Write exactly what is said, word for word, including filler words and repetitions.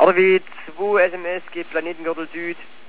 R W zwei S M S, geht Planetengürtel Süd.